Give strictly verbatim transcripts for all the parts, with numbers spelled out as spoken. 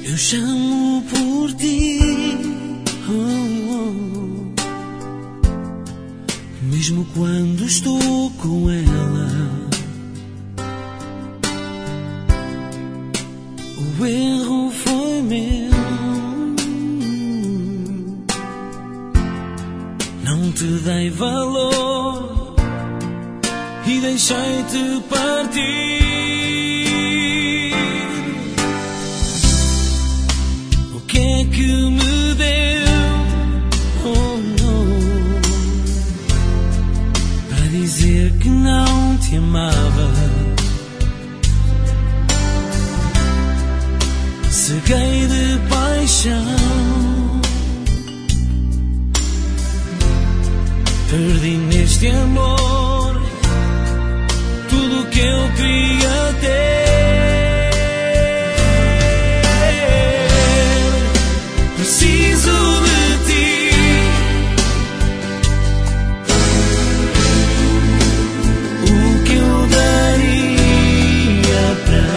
Eu chamo por ti, oh, oh. Mesmo quando estou com ela. O erro foi meu, não te dei valor e deixei-te partir. O que é que me deu, oh, oh, para dizer que não te amava? Ceguei de paixão, perdi neste amor tudo o que eu queria ter. Preciso de ti, o que eu daria para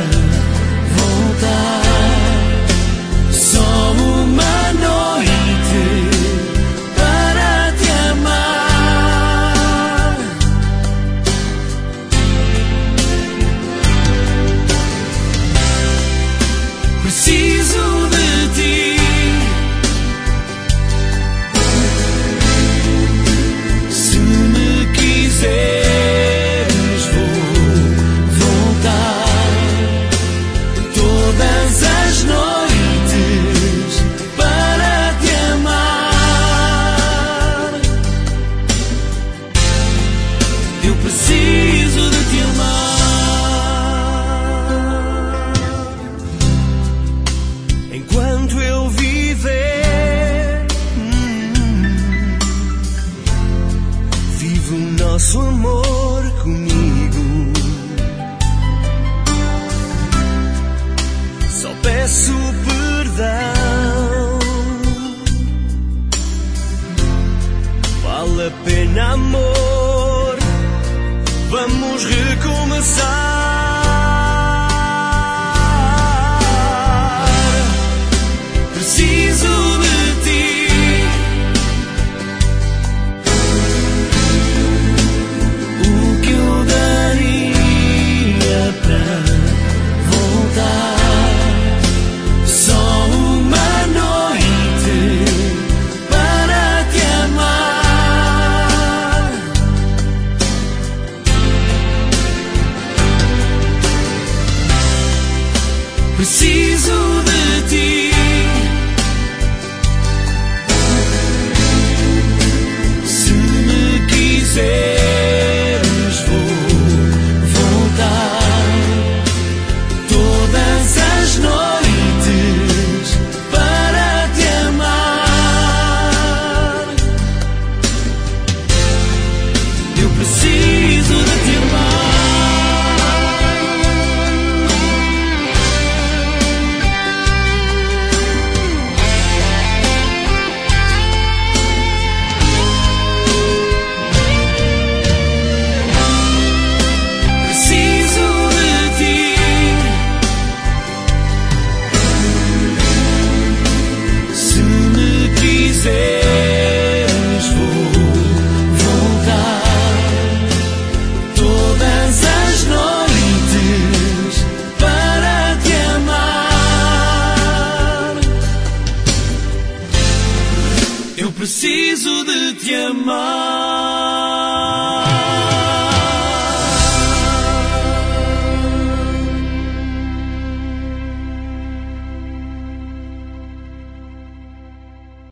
voltar. Só uma noite para te amar. Preciso de ti, se me quiseres vou voltar todas as noites para te amar. Eu preciso de te amar. Enquanto eu viver, hum, vive o nosso amor comigo. Só peço perdão. Vale a pena, amor, vamos recomeçar. Preciso de ti, o que eu daria para voltar. Só uma noite para te amar. Preciso de ti, se me quiseres vou voltar todas as noites para te amar. Eu preciso de te amar. Preciso de ti, se me quiseres vou voltar todas as noites para te amar. Eu preciso de te amar.